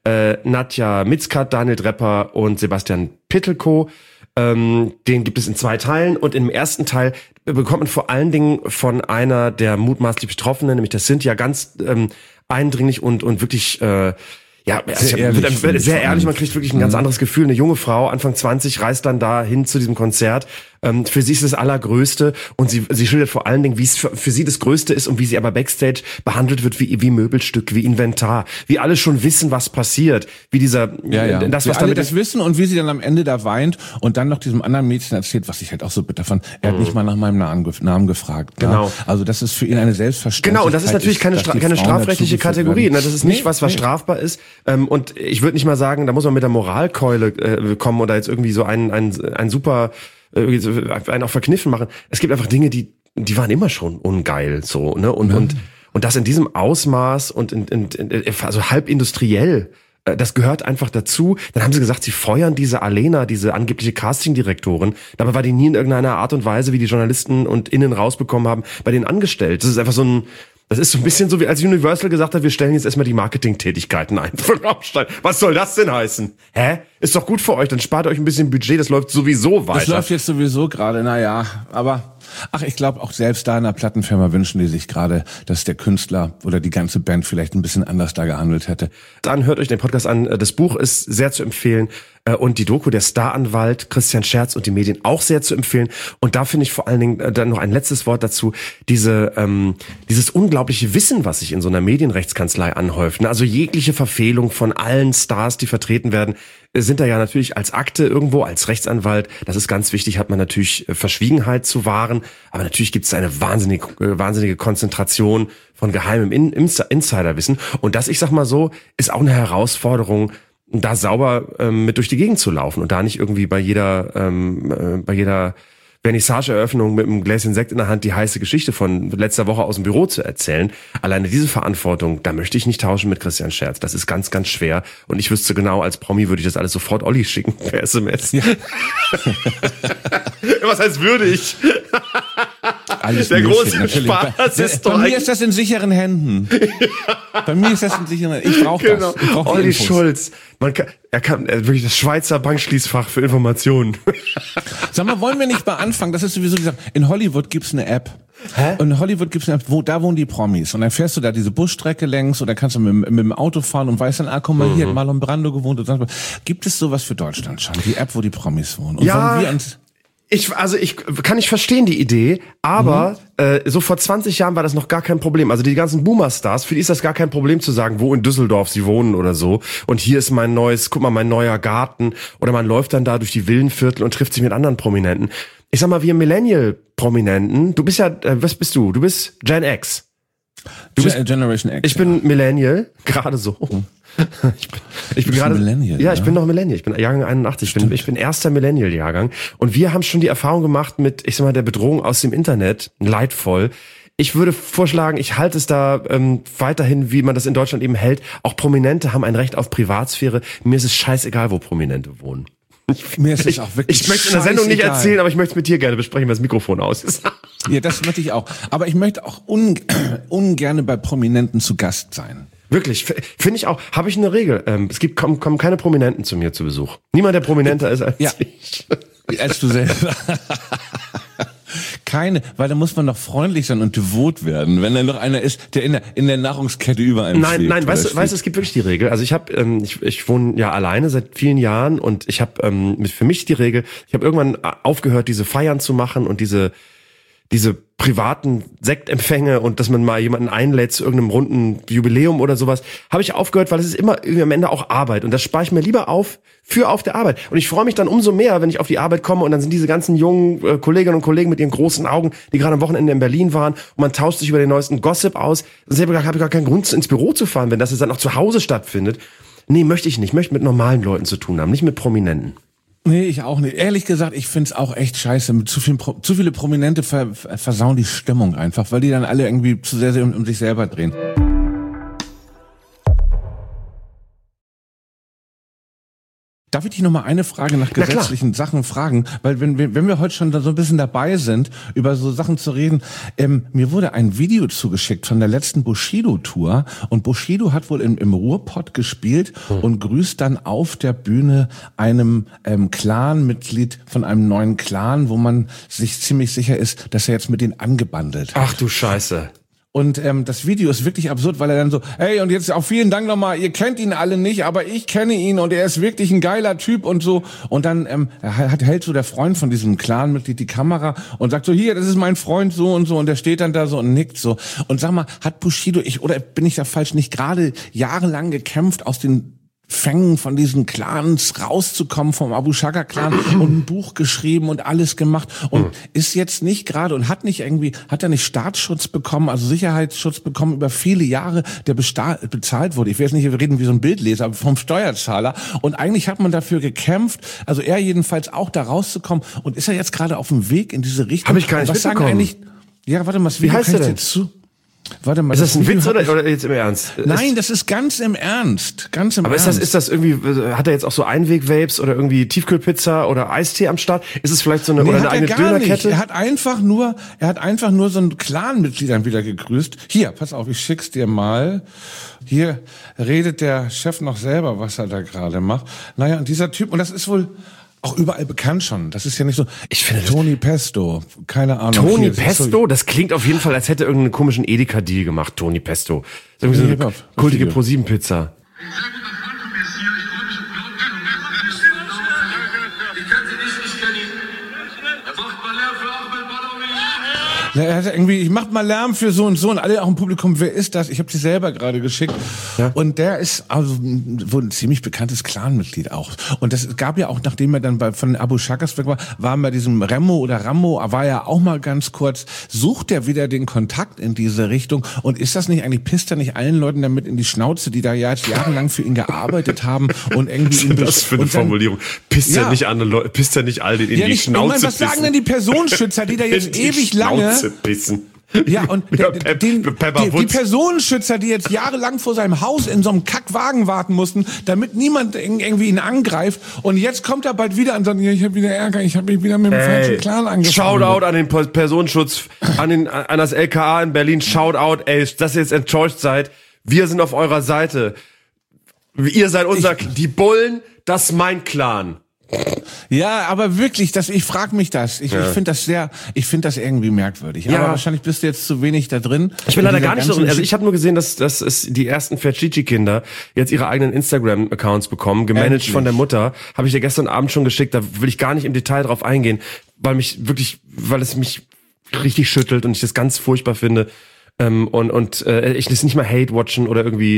Nadja Mitzkat, Daniel Drepper und Sebastian Pittelko. Den gibt es in 2 Teilen, und im ersten Teil bekommt man vor allen Dingen von einer der mutmaßlich Betroffenen, nämlich der Cynthia, ganz eindringlich und wirklich sehr ehrlich, man kriegt wirklich ein ganz anderes Gefühl. Eine junge Frau, Anfang 20, reist dann da hin zu diesem Konzert. Für sie ist es das Allergrößte, und sie schildert vor allen Dingen, wie es für sie das Größte ist und wie sie aber Backstage behandelt wird wie Möbelstück, wie Inventar, wie alle schon wissen, was passiert, wie dieser das, was alle das wissen, und wie sie dann am Ende da weint und dann noch diesem anderen Mädchen erzählt, was ich halt auch so bitter fand. Er hat nicht mal nach meinem Namen gefragt. Genau. Ja? Also das ist für ihn eine Selbstverständlichkeit. Genau, und das ist natürlich keine strafrechtliche Kategorie. Ne? Das ist nicht was strafbar ist. Und ich würde nicht mal sagen, da muss man mit der Moralkeule kommen oder jetzt irgendwie so ein super einen auch verkniffen machen. Es gibt einfach Dinge, die waren immer schon ungeil, so, ne? Und das in diesem Ausmaß und also halb industriell. Das gehört einfach dazu. Dann haben sie gesagt, sie feuern diese Alena, diese angebliche Castingdirektorin. Dabei war die nie in irgendeiner Art und Weise, wie die Journalisten und Innen rausbekommen haben, bei denen angestellt. Das ist einfach das ist so ein bisschen so, wie als Universal gesagt hat, wir stellen jetzt erstmal die Marketingtätigkeiten ein von Rammstein. Was soll das denn heißen? Hä? Ist doch gut für euch, dann spart euch ein bisschen Budget, das läuft sowieso weiter. Das läuft jetzt sowieso gerade, naja, aber ich glaube auch selbst da in der Plattenfirma wünschen die sich gerade, dass der Künstler oder die ganze Band vielleicht ein bisschen anders da gehandelt hätte. Dann hört euch den Podcast an, das Buch ist sehr zu empfehlen und die Doku Der Staranwalt, Christian Scherz und die Medien auch sehr zu empfehlen und da finde ich vor allen Dingen dann noch ein letztes Wort dazu, dieses unglaubliche Wissen, was sich in so einer Medienrechtskanzlei anhäuft, ne? Also jegliche Verfehlung von allen Stars, die vertreten werden, sind da ja natürlich als Akte irgendwo, als Rechtsanwalt, das ist ganz wichtig, hat man natürlich Verschwiegenheit zu wahren, aber natürlich gibt es eine wahnsinnige Konzentration von geheimem Insiderwissen und das, ich sag mal so, ist auch eine Herausforderung, da sauber mit durch die Gegend zu laufen und da nicht irgendwie bei jeder Vernissage-Eröffnung mit einem Gläschen Sekt in der Hand die heiße Geschichte von letzter Woche aus dem Büro zu erzählen. Alleine diese Verantwortung, da möchte ich nicht tauschen mit Christian Scherz. Das ist ganz, ganz schwer. Und ich wüsste genau, als Promi würde ich das alles sofort Olli schicken per SMS. Ja. Was heißt würde ich? Alles der große natürlich. Spaß ist doch bei mir ist das in sicheren Händen. Bei mir ist das in sicheren Händen. Ich brauche das. Ich brauche Olli Schulz. Er kann wirklich das Schweizer Bankschließfach für Informationen. Sag mal, wollen wir nicht mal anfangen? Das ist sowieso gesagt. In Hollywood gibt's eine App. Hä? Und in Hollywood gibt's eine App, da wohnen die Promis. Und dann fährst du da diese Busstrecke längs oder kannst du mit dem Auto fahren und weißt dann, guck mal, hier hat Marlon Brando gewohnt. Und sonst. Gibt es sowas für Deutschland schon? Die App, wo die Promis wohnen? Und ja. wollen wir uns Ich kann nicht verstehen die Idee, aber so vor 20 Jahren war das noch gar kein Problem. Also die ganzen Boomer-Stars, für die ist das gar kein Problem zu sagen, wo in Düsseldorf sie wohnen oder so. Und hier ist mein neuer Garten. Oder man läuft dann da durch die Villenviertel und trifft sich mit anderen Prominenten. Ich sag mal, wir Millennial-Prominenten, du bist ja, was bist du? Du bist Gen X. Du bist Generation X. Ich bin Millennial, gerade so. Ich bin gerade Millennial. Ja, ich bin noch Millennial. Ich bin Jahrgang 81. Ich bin erster Millennial-Jahrgang. Und wir haben schon die Erfahrung gemacht mit, ich sag mal, der Bedrohung aus dem Internet, leidvoll. Ich würde vorschlagen, ich halte es da weiterhin, wie man das in Deutschland eben hält. Auch Prominente haben ein Recht auf Privatsphäre. Mir ist es scheißegal, wo Prominente wohnen. Mir ist es auch wirklich Ich möchte in der Sendung nicht erzählen, aber ich möchte es mit dir gerne besprechen, weil das Mikrofon aus ist. Ja, das möchte ich auch. Aber ich möchte auch ungerne bei Prominenten zu Gast sein. Wirklich, finde ich auch. Habe ich eine Regel. Kommen keine Prominenten zu mir zu Besuch. Niemand, der prominenter ist als ich. Als du selber. Keine, weil da muss man doch freundlich sein und devot werden, wenn da noch einer ist, der in der Nahrungskette über einem steht. Nein, weißt du, es gibt wirklich die Regel. Also ich wohne ja alleine seit vielen Jahren und ich habe für mich die Regel, ich habe irgendwann aufgehört, diese Feiern zu machen und diese privaten Sektempfänge und dass man mal jemanden einlädt zu irgendeinem runden Jubiläum oder sowas, habe ich aufgehört, weil es ist immer am Ende auch Arbeit und das spare ich mir lieber auf der Arbeit. Und ich freue mich dann umso mehr, wenn ich auf die Arbeit komme und dann sind diese ganzen jungen Kolleginnen und Kollegen mit ihren großen Augen, die gerade am Wochenende in Berlin waren und man tauscht sich über den neuesten Gossip aus. Selber habe ich gar keinen Grund, ins Büro zu fahren, wenn das jetzt dann auch zu Hause stattfindet. Nee, möchte ich nicht. Ich möchte mit normalen Leuten zu tun haben, nicht mit Prominenten. Nee, ich auch nicht. Ehrlich gesagt, ich find's auch echt scheiße. Mit zu viele Prominente versauen die Stimmung einfach, weil die dann alle irgendwie zu sehr um sich selber drehen. Darf ich dich noch mal eine Frage nach gesetzlichen Sachen fragen? Weil wenn wir heute schon so ein bisschen dabei sind, über so Sachen zu reden, mir wurde ein Video zugeschickt von der letzten Bushido-Tour und Bushido hat wohl im Ruhrpott gespielt und grüßt dann auf der Bühne einem Clan-Mitglied von einem neuen Clan, wo man sich ziemlich sicher ist, dass er jetzt mit denen angebandelt hat. Ach du Scheiße. Und das Video ist wirklich absurd, weil er dann so, hey, und jetzt auch vielen Dank nochmal, ihr kennt ihn alle nicht, aber ich kenne ihn und er ist wirklich ein geiler Typ und so. Und dann hält so der Freund von diesem Clan-Mitglied die Kamera und sagt so, hier, das ist mein Freund so und so. Und der steht dann da so und nickt so. Und sag mal, hat Bushido, oder bin ich da falsch, nicht gerade jahrelang gekämpft, aus den Fängen von diesen Clans rauszukommen, vom Abu Shaka-Clan und ein Buch geschrieben und alles gemacht und ist jetzt nicht gerade und hat er nicht Staatsschutz bekommen, also Sicherheitsschutz bekommen über viele Jahre, der bezahlt wurde. Ich will jetzt nicht reden wie so ein Bildleser, aber vom Steuerzahler. Und eigentlich hat man dafür gekämpft, also er jedenfalls auch da rauszukommen. Und ist er jetzt gerade auf dem Weg in diese Richtung? Habe ich gar nicht mitbekommen. Ja, warte mal, wie heißt er denn? Warte mal. Ist das ein Witz oder jetzt im Ernst? Nein, das ist ganz im Ernst. Ganz im Ernst. Aber ist das irgendwie, hat er jetzt auch so Einweg-Vapes oder irgendwie Tiefkühlpizza oder Eistee am Start? Ist es vielleicht so eine, oder eine eigene Dönerkette? Er hat einfach nur so ein Clan-Mitgliedern wieder gegrüßt. Hier, pass auf, ich schick's dir mal. Hier redet der Chef noch selber, was er da gerade macht. Naja, und dieser Typ, und das ist wohl auch überall bekannt schon. Das ist ja nicht so. Ich finde Tony Pesto, keine Ahnung. Tony Pesto, das klingt auf jeden Fall, als hätte irgendeinen komischen Edeka-Deal gemacht, Tony Pesto. Das ist irgendwie so eine kultige Pro-7-Pizza. Ja, er hat irgendwie, ich mach mal Lärm für so und so und alle auch im Publikum, wer ist das? Ich habe sie selber gerade geschickt. Ja. Und der ist also wohl ein ziemlich bekanntes Clanmitglied auch. Und das gab ja auch, nachdem er dann von Abu Shakas weg war bei diesem Remo oder Rammo, war ja auch mal ganz kurz, sucht er wieder den Kontakt in diese Richtung. Und ist das nicht eigentlich, pisst er nicht allen Leuten damit in die Schnauze, die da ja jetzt jahrelang für ihn gearbeitet haben und irgendwie... Was ist das für eine Formulierung? Pisst er nicht alle Leute, pisst er nicht all den in die Schnauze? Ich meine, was sagen denn die Personenschützer, die da jetzt ewig lange... Pissen. Ja, und die Personenschützer, die jetzt jahrelang vor seinem Haus in so einem Kackwagen warten mussten, damit niemand irgendwie ihn angreift. Und jetzt kommt er bald wieder und sagt, ich habe wieder Ärger, ich habe mich wieder mit dem falschen Clan angefangen. Shoutout an den Personenschutz, an das LKA in Berlin. Shoutout, dass ihr jetzt enttäuscht seid. Wir sind auf eurer Seite. Ihr seid die Bullen, das ist mein Clan. Ja, aber wirklich, ich frage mich das. Ich finde das irgendwie merkwürdig. Ja. Aber wahrscheinlich bist du jetzt zu wenig da drin. Ich bin leider gar nicht so drin. Also ich habe nur gesehen, dass es die ersten Ferchichi-Kinder jetzt ihre eigenen Instagram-Accounts bekommen, gemanagt Endlich. Von der Mutter. Habe ich dir gestern Abend schon geschickt. Da will ich gar nicht im Detail drauf eingehen, weil es mich richtig schüttelt und ich das ganz furchtbar finde. Ich das nicht mal hate-watchen oder irgendwie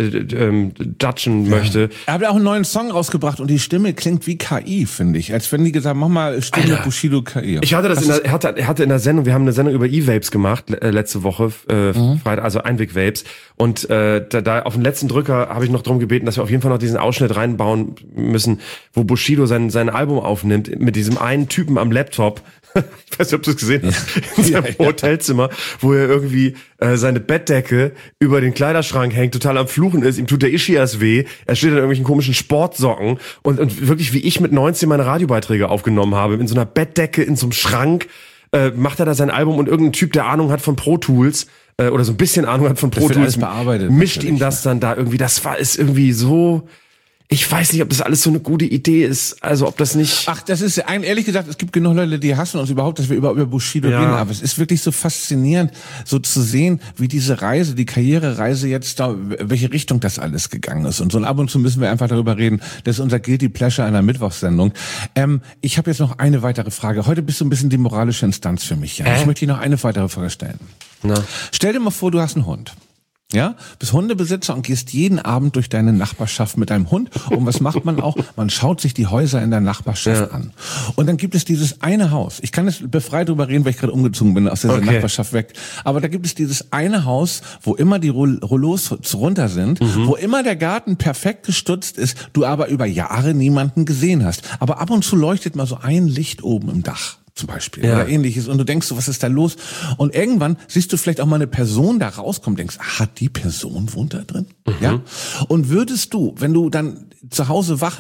judgen möchte. Er hat ja auch einen neuen Song rausgebracht und die Stimme klingt wie KI, finde ich. Als wenn die gesagt, mach mal Stimme Bushido KI. Ich hatte er hatte in der Sendung, wir haben eine Sendung über E-Vapes gemacht, letzte Woche, Freitag, also Einweg-Vapes. Und da auf den letzten Drücker habe ich noch darum gebeten, dass wir auf jeden Fall noch diesen Ausschnitt reinbauen müssen, wo Bushido sein Album aufnimmt, mit diesem einen Typen am Laptop. Ich weiß nicht, ob du es gesehen hast, in seinem Hotelzimmer, wo er irgendwie seine Bettdecke über den Kleiderschrank hängt, total am Fluchen ist, ihm tut der Ischias weh, er steht in irgendwelchen komischen Sportsocken und wirklich, wie ich mit 19 meine Radiobeiträge aufgenommen habe, in so einer Bettdecke, in so einem Schrank, macht er da sein Album und irgendein Typ, der Ahnung hat von Pro Tools, oder so ein bisschen Ahnung hat von Pro Tools, mischt ihm das dann da irgendwie, ist irgendwie so... Ich weiß nicht, ob das alles so eine gute Idee ist. Also ob das nicht... Ach, das ist ehrlich gesagt, es gibt genug Leute, die hassen uns überhaupt, dass wir über Bushido reden. Aber es ist wirklich so faszinierend, so zu sehen, wie diese Reise, die Karrierereise jetzt da, welche Richtung das alles gegangen ist. Und so ab und zu müssen wir einfach darüber reden. Das ist unser Guilty Pleasure einer Mittwochssendung. Ich habe jetzt noch eine weitere Frage. Heute bist du ein bisschen die moralische Instanz für mich. Ja? Ich möchte dir noch eine weitere Frage stellen. Na? Stell dir mal vor, du hast einen Hund. Ja, bist Hundebesitzer und gehst jeden Abend durch deine Nachbarschaft mit deinem Hund. Und was macht man auch? Man schaut sich die Häuser in der Nachbarschaft an. Und dann gibt es dieses eine Haus. Ich kann jetzt befreit drüber reden, weil ich gerade umgezogen bin aus dieser Nachbarschaft weg. Aber da gibt es dieses eine Haus, wo immer die Rollos runter sind, wo immer der Garten perfekt gestutzt ist, du aber über Jahre niemanden gesehen hast. Aber ab und zu leuchtet mal so ein Licht oben im Dach. Zum Beispiel oder ähnliches und du denkst so, was ist da los? Und irgendwann siehst du vielleicht auch mal eine Person da rauskommen, denkst, die Person wohnt da drin? Ja. Und würdest du, wenn du dann zu Hause wach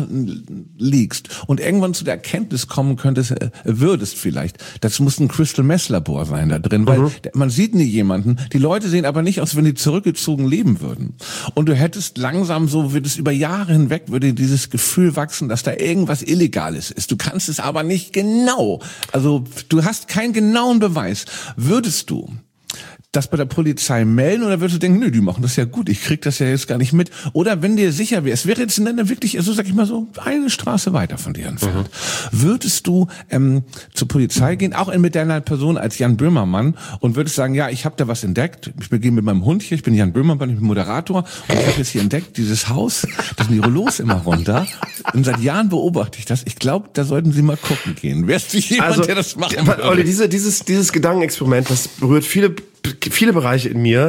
liegst und irgendwann zu der Erkenntnis kommen würdest vielleicht, das muss ein Crystal Meth Labor sein da drin, weil man sieht nie jemanden, die Leute sehen aber nicht aus, wenn die zurückgezogen leben würden. Und du hättest langsam so, wird es über Jahre hinweg, würde dieses Gefühl wachsen, dass da irgendwas Illegales ist. Du kannst es aber nicht genau. Also du hast keinen genauen Beweis. Würdest du das bei der Polizei melden oder würdest du denken, nö, die machen das ja gut, ich krieg das ja jetzt gar nicht mit? Oder wenn dir sicher wäre, es wäre jetzt wirklich, so sag ich mal so, eine Straße weiter von dir entfernt, würdest du zur Polizei gehen, auch mit deiner Person als Jan Böhmermann und würdest sagen, ja, ich habe da was entdeckt, ich gehe mit meinem Hund hier, ich bin Jan Böhmermann, ich bin Moderator und ich habe jetzt hier entdeckt, dieses Haus, da sind die Rollos immer runter und seit Jahren beobachte ich das. Ich glaube, da sollten Sie mal gucken gehen. Wärst du jemand, der das machen würde? Olli, dieses Gedankenexperiment, das berührt viele Bereiche in mir,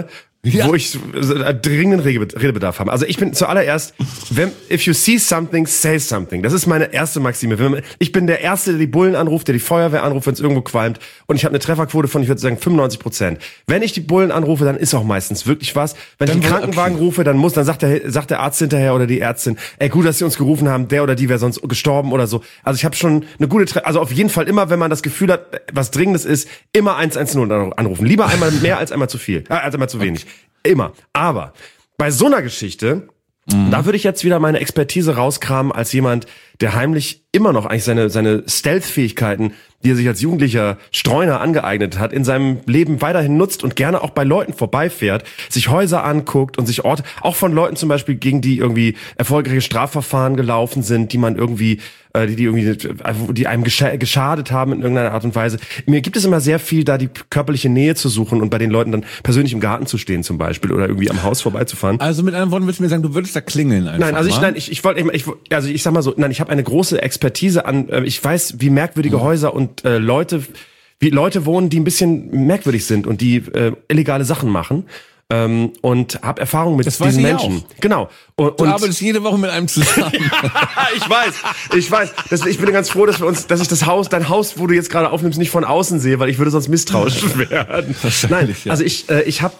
wo ich dringenden Redebedarf habe. Also ich bin zuallererst, if you see something, say something. Das ist meine erste Maxime. Ich bin der Erste, der die Bullen anruft, der die Feuerwehr anruft, wenn es irgendwo qualmt. Und ich habe eine Trefferquote von, ich würde sagen, 95%. Wenn ich die Bullen anrufe, dann ist auch meistens wirklich was. Wenn ich den Krankenwagen rufe, dann sagt der Arzt hinterher oder die Ärztin, ey, gut, dass sie uns gerufen haben, der oder die wäre sonst gestorben oder so. Also ich habe schon eine gute also auf jeden Fall immer, wenn man das Gefühl hat, was Dringendes ist, immer 110 anrufen. Lieber einmal mehr als einmal zu viel, als einmal zu wenig. Immer. Aber bei so einer Geschichte, da würde ich jetzt wieder meine Expertise rauskramen als jemand, der heimlich immer noch eigentlich seine Stealth-Fähigkeiten, die er sich als jugendlicher Streuner angeeignet hat, in seinem Leben weiterhin nutzt und gerne auch bei Leuten vorbeifährt, sich Häuser anguckt und sich Orte, auch von Leuten zum Beispiel, gegen die irgendwie erfolgreiche Strafverfahren gelaufen sind, die man irgendwie, die einem geschadet haben in irgendeiner Art und Weise. Mir gibt es immer sehr viel, da die körperliche Nähe zu suchen und bei den Leuten dann persönlich im Garten zu stehen zum Beispiel oder irgendwie am Haus vorbeizufahren. Also mit anderen Worten willst du mir sagen, du würdest da klingeln einfach? Nein, also ich sag mal so, nein, ich habe eine große Expertise an, ich weiß, wie merkwürdige Häuser und wie Leute wohnen, die ein bisschen merkwürdig sind und die illegale Sachen machen. Und habe Erfahrung mit diesen Menschen. Auch. Genau. Du arbeitest jede Woche mit einem zusammen. Ich weiß. Ich bin ganz froh, dass ich dein Haus, wo du jetzt gerade aufnimmst, nicht von außen sehe, weil ich würde sonst misstrauisch werden. Nein, ja. Also ich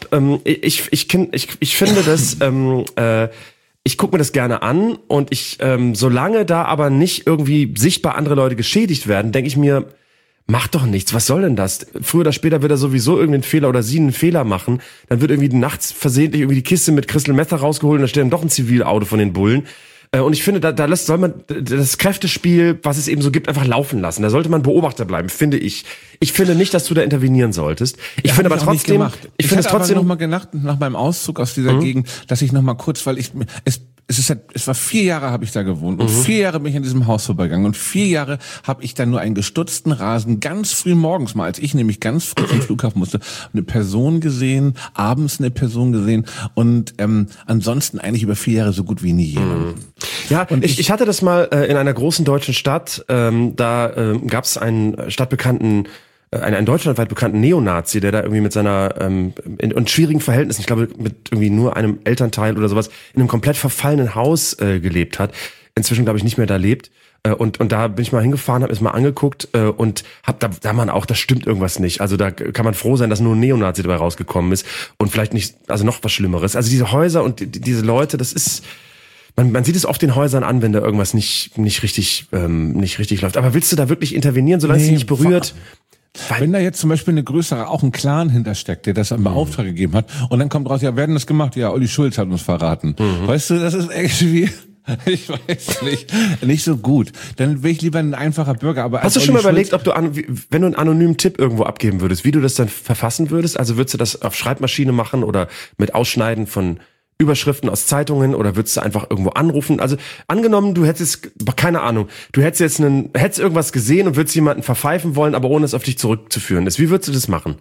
finde das, ich gucke mir das gerne an und solange da aber nicht irgendwie sichtbar andere Leute geschädigt werden, denke ich mir, mach doch nichts, was soll denn das? Früher oder später wird er sowieso irgendeinen Fehler oder sie einen Fehler machen, dann wird irgendwie nachts versehentlich irgendwie die Kiste mit Crystal Meth rausgeholt und da steht dann doch ein Zivilauto von den Bullen. Und ich finde, soll man das Kräftespiel, was es eben so gibt, einfach laufen lassen. Da sollte man Beobachter bleiben, finde ich. Ich finde nicht, dass du da intervenieren solltest. Ich finde aber trotzdem, ich finde es trotzdem noch mal gedacht, nach meinem Auszug aus dieser Gegend, dass ich noch mal kurz, weil es war 4 Jahre habe ich da gewohnt und 4 Jahre bin ich an diesem Haus vorbeigegangen und 4 Jahre habe ich dann nur einen gestutzten Rasen ganz früh morgens mal, als ich nämlich ganz früh zum Flughafen musste, eine Person gesehen, abends eine Person gesehen und ansonsten eigentlich über 4 Jahre so gut wie nie jemand. Ja, und ich hatte das mal in einer großen deutschen Stadt, da gab es einen stadtbekannten einen deutschlandweit bekannten Neonazi, der da irgendwie mit seiner in schwierigen Verhältnissen, ich glaube mit irgendwie nur einem Elternteil oder sowas, in einem komplett verfallenen Haus gelebt hat. Inzwischen glaube ich nicht mehr da lebt. Und da bin ich mal hingefahren, habe es mal angeguckt und hab da man auch, da stimmt irgendwas nicht. Also da kann man froh sein, dass nur ein Neonazi dabei rausgekommen ist und vielleicht nicht, also noch was Schlimmeres. Also diese Häuser und diese Leute, das ist, man sieht es oft den Häusern an, wenn da irgendwas nicht richtig läuft. Aber willst du da wirklich intervenieren, solange es dich nicht berührt? Wenn da jetzt zum Beispiel eine größere, auch ein Clan hintersteckt, der das im Auftrag gegeben hat, und dann kommt raus, ja, wer hat denn das gemacht? Ja, Olli Schulz hat uns verraten. Weißt du, das ist irgendwie, ich weiß nicht so gut. Dann wäre ich lieber ein einfacher Bürger. Aber hast du schon mal überlegt, ob du, wenn du einen anonymen Tipp irgendwo abgeben würdest, wie du das dann verfassen würdest? Also würdest du das auf Schreibmaschine machen oder mit Ausschneiden von Überschriften aus Zeitungen oder würdest du einfach irgendwo anrufen? Also angenommen, du hättest, keine Ahnung, du hättest irgendwas gesehen und würdest jemanden verpfeifen wollen, aber ohne es auf dich zurückzuführen. Wie würdest du das machen?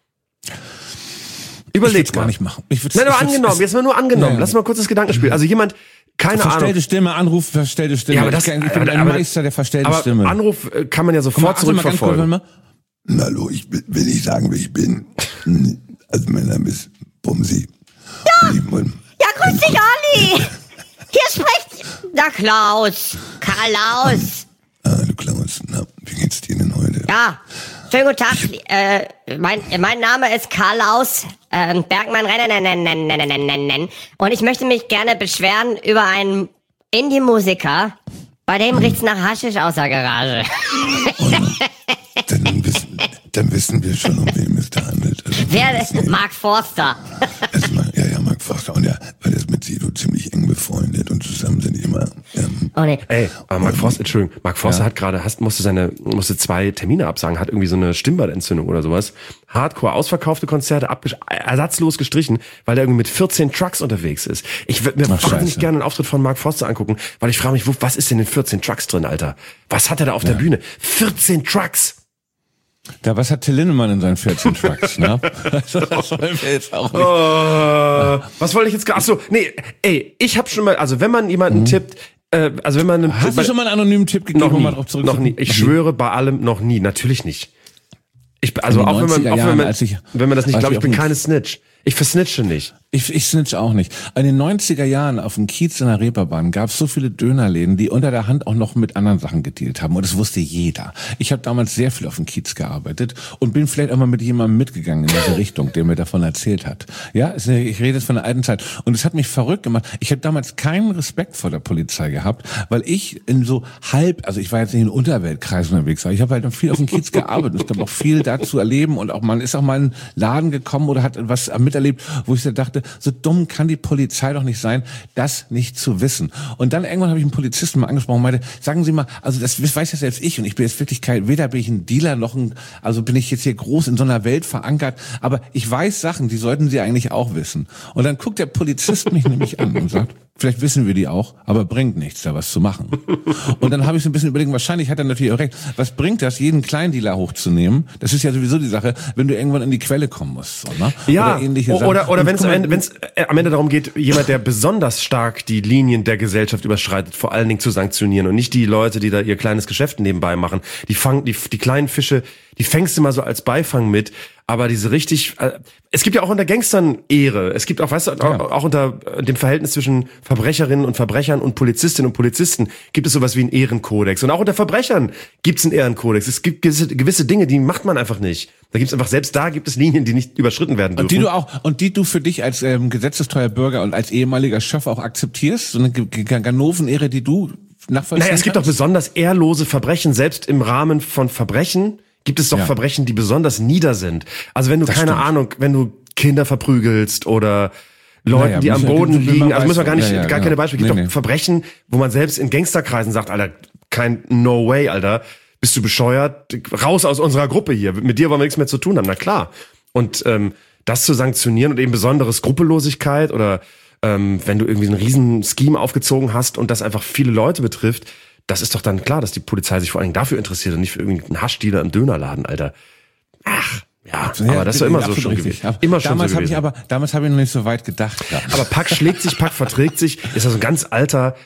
Überleg mal. Gar nicht machen. Nein, aber angenommen, jetzt mal nur angenommen. Lass mal kurz das Gedankenspiel. Also jemand, keine Ahnung. Verstellte Stimme, Anruf, verstellte Stimme. Ja, aber ich bin ein Meister der verstellten Stimme. Anruf kann man ja sofort zurückverfolgen. Hallo, ich will nicht sagen, wer ich bin. Also mein Name ist Bumsi. Ja, grüß dich, Olli. Hier spricht der Klaus. Karl-Klaus. Hallo Klaus, na, wie geht's dir denn heute? Ja, schönen guten Tag. Mein Name ist Karl-Klaus Bergmann Rennen. Und ich möchte mich gerne beschweren über einen Indie-Musiker, bei dem riecht's nach Haschisch aus der Garage. Dann wissen wir schon, um wen es da handelt. Also, Wer ist Mark Forster? Ja, Mark Forster. Und ja, weil er ist mit Sido ziemlich eng befreundet und zusammen sind die immer. Oh nee. Ey, aber Mark Forster hat gerade, musste 2 Termine absagen, hat irgendwie so eine Stimmbandentzündung oder sowas. Hardcore ausverkaufte Konzerte, ersatzlos gestrichen, weil er irgendwie mit 14 Trucks unterwegs ist. Ich würde mir wahnsinnig gerne einen Auftritt von Mark Forster angucken, weil ich frage mich, was ist denn in 14 Trucks drin, Alter? Was hat er da auf der Bühne? 14 Trucks! Da, was hat Till Lindemann in seinen 14 Trucks, ne? Das wollen wir jetzt auch nicht. Was wollte ich jetzt? Achso, nee, ey, ich habe schon mal, also wenn man jemanden tippt, also wenn man Hast du schon mal einen anonymen Tipp gegeben, um mal drauf noch nie. Ich schwöre bei allem noch nie, natürlich nicht. Wenn man das nicht glaubt, ich bin keine Snitch. Ich versnitche nicht. Ich snitch auch nicht. In den 90er Jahren auf dem Kiez in der Reeperbahn gab es so viele Dönerläden, die unter der Hand auch noch mit anderen Sachen gedealt haben. Und das wusste jeder. Ich habe damals sehr viel auf dem Kiez gearbeitet und bin vielleicht auch mal mit jemandem mitgegangen in diese Richtung, der mir davon erzählt hat. Ja, ich rede jetzt von der alten Zeit. Und es hat mich verrückt gemacht. Ich habe damals keinen Respekt vor der Polizei gehabt, weil ich in so also ich war jetzt nicht in Unterweltkreisen unterwegs, aber ich habe halt viel auf dem Kiez gearbeitet. Es gab auch viel da zu erleben und auch man ist auch mal in einen Laden gekommen oder hat was miterlebt, wo ich so dachte, so dumm kann die Polizei doch nicht sein, das nicht zu wissen. Und dann irgendwann habe ich einen Polizisten mal angesprochen und meinte, sagen Sie mal, also das weiß ja selbst ich und ich bin jetzt wirklich weder bin ich ein Dealer noch also bin ich jetzt hier groß in so einer Welt verankert, aber ich weiß Sachen, die sollten Sie eigentlich auch wissen. Und dann guckt der Polizist mich nämlich an und sagt, vielleicht wissen wir die auch, aber bringt nichts, da was zu machen. Und dann habe ich so ein bisschen überlegt, wahrscheinlich hat er natürlich auch recht, was bringt das, jeden Kleindealer hochzunehmen? Das ist ja sowieso die Sache, wenn du irgendwann in die Quelle kommen musst. So, ne? Ja, oder ähnliche Sachen. Oder wenn es am Ende darum geht, jemand, der besonders stark die Linien der Gesellschaft überschreitet, vor allen Dingen zu sanktionieren und nicht die Leute, die da ihr kleines Geschäft nebenbei machen. Die kleinen Fische, die fängst du mal so als Beifang mit. Aber diese es gibt ja auch unter Gangstern Ehre. Es gibt auch, weißt du, auch unter dem Verhältnis zwischen Verbrecherinnen und Verbrechern und Polizistinnen und Polizisten gibt es sowas wie einen Ehrenkodex. Und auch unter Verbrechern gibt es einen Ehrenkodex. Es gibt gewisse Dinge, die macht man einfach nicht. Selbst da gibt es Linien, die nicht überschritten werden dürfen. Und die du für dich als gesetzestreuer Bürger und als ehemaliger Chef auch akzeptierst, so eine Ganoven-Ehre, die du nachvollziehen kannst? Es gibt doch besonders ehrlose Verbrechen, selbst im Rahmen von Verbrechen. Gibt es doch Verbrechen, die besonders nieder sind. Also wenn du, wenn du Kinder verprügelst oder Leuten, die am Boden liegen, also müssen wir gar keine Beispiele. Es gibt doch Verbrechen, wo man selbst in Gangsterkreisen sagt, Alter, no way, Alter, bist du bescheuert? Raus aus unserer Gruppe hier. Mit dir wollen wir nichts mehr zu tun haben. Na klar. Und das zu sanktionieren und eben besondere Skrupellosigkeit oder wenn du irgendwie einen riesen Scheme aufgezogen hast und das einfach viele Leute betrifft, das ist doch dann klar, dass die Polizei sich vor allem dafür interessiert und nicht für irgendeinen Haschdealer im Dönerladen, Alter. Ach, ja, aber das ist doch immer so schon gewesen. Immer schon so gewesen. Damals habe ich noch nicht so weit gedacht. Ja. Aber Pack schlägt sich, Pack verträgt sich, ist also ein ganz alter,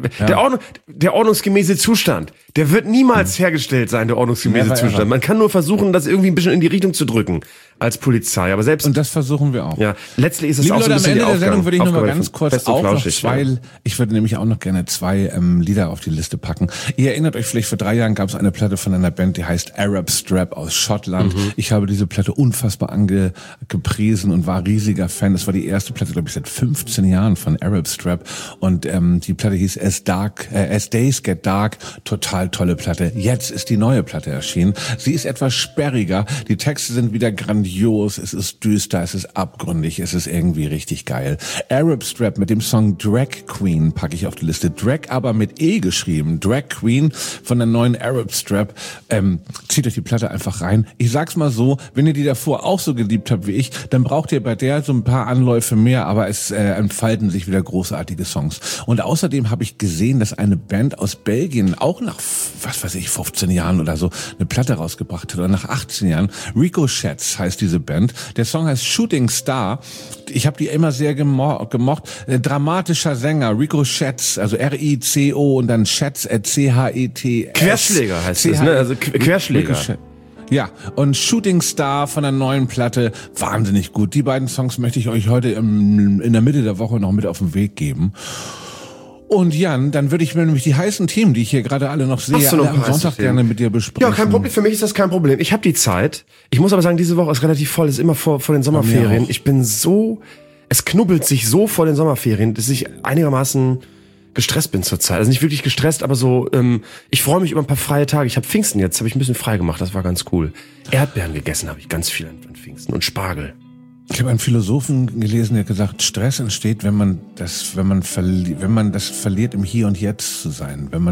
der ordnungsgemäße Zustand. Der wird niemals hergestellt sein, der ordnungsgemäße Zustand. Man kann nur versuchen, das irgendwie ein bisschen in die Richtung zu drücken als Polizei. Aber selbst und das versuchen wir auch. Ja, letztlich ist es liebe auch so ein Leute, bisschen am Ende der Sendung würde ich noch mal ganz kurz ich würde nämlich auch noch gerne 2 Lieder auf die Liste packen. Ihr erinnert euch vielleicht, vor 3 Jahren gab es eine Platte von einer Band, die heißt Arab Strap aus Schottland. Ich habe diese Platte unfassbar gepriesen und war riesiger Fan. Das war die erste Platte, glaube ich, seit 15 Jahren von Arab Strap. Und die Platte hieß As Days Get Dark. Total tolle Platte. Jetzt ist die neue Platte erschienen. Sie ist etwas sperriger. Die Texte sind wieder grandios. Es ist düster, es ist abgründig, es ist irgendwie richtig geil. Arab Strap mit dem Song Drag Queen packe ich auf die Liste. Drag aber mit E geschrieben. Drag Queen von der neuen Arab Strap. Zieht euch die Platte einfach rein. Ich sag's mal so, wenn ihr die davor auch so geliebt habt wie ich, dann braucht ihr bei der so ein paar Anläufe mehr, aber es entfalten sich wieder großartige Songs. Und außerdem habe ich gesehen, dass eine Band aus Belgien auch nach, 15 Jahren oder so eine Platte rausgebracht hat, oder nach 18 Jahren. Ricochets heißt diese Band. Der Song heißt Shooting Star. Ich habe die immer sehr gemocht. Dramatischer Sänger, Ricochets, also R-I-C-O und dann Chets, C-H-E-T-S. Querschläger heißt es, ne? Also Querschläger. Ja, und Shooting Star von der neuen Platte, wahnsinnig gut. Die beiden Songs möchte ich euch heute in der Mitte der Woche noch mit auf den Weg geben. Und Jan, dann würde ich mir nämlich die heißen Themen, die ich hier gerade alle noch sehe, alle am Sonntag gerne mit dir besprechen. Ja, kein Problem. Für mich ist das kein Problem. Ich habe die Zeit. Ich muss aber sagen, diese Woche ist relativ voll. Ist immer vor den Sommerferien. Ich bin es knubbelt sich so vor den Sommerferien, dass ich einigermaßen gestresst bin zurzeit. Also nicht wirklich gestresst, aber so, ich freue mich über ein paar freie Tage. Ich habe Pfingsten jetzt, habe ich ein bisschen frei gemacht. Das war ganz cool. Erdbeeren gegessen habe ich ganz viel an Pfingsten und Spargel. Ich habe einen Philosophen gelesen, der gesagt, Stress entsteht, wenn man das verliert, im Hier und Jetzt zu sein. Wenn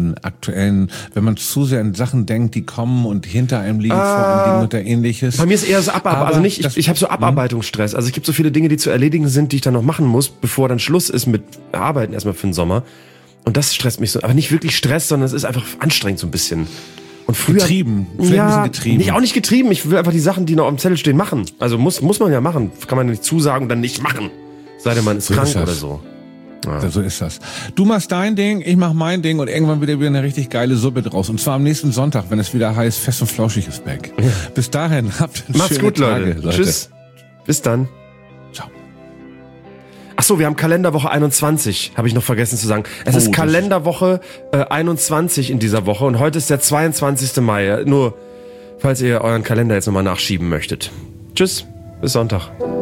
man zu sehr an Sachen denkt, die kommen und hinter einem liegen, vor einem liegen oder ähnliches. Bei mir ist eher so ich habe so Abarbeitungsstress. Also es gibt so viele Dinge, die zu erledigen sind, die ich dann noch machen muss, bevor dann Schluss ist mit Arbeiten erstmal für den Sommer. Und das stresst mich so. Aber nicht wirklich Stress, sondern es ist einfach anstrengend so ein bisschen. Und früher, getrieben. Ja, auch nicht getrieben. Ich will einfach die Sachen, die noch auf dem Zettel stehen, machen. Also muss man ja machen. Kann man nicht zusagen und dann nicht machen. Sei denn, man ist krank oder so. Ja. So ist das. Du machst dein Ding, ich mach mein Ding und irgendwann wieder eine richtig geile Suppe draus. Und zwar am nächsten Sonntag, wenn es wieder heißt, Fest und Flauschig ist back. Ja. Bis dahin, habt Macht's gut, Leute. Tschüss. Bis dann. Ach so, wir haben Kalenderwoche 21, habe ich noch vergessen zu sagen. Es ist Kalenderwoche 21 in dieser Woche und heute ist der 22. Mai. Nur, falls ihr euren Kalender jetzt nochmal nachschieben möchtet. Tschüss, bis Sonntag.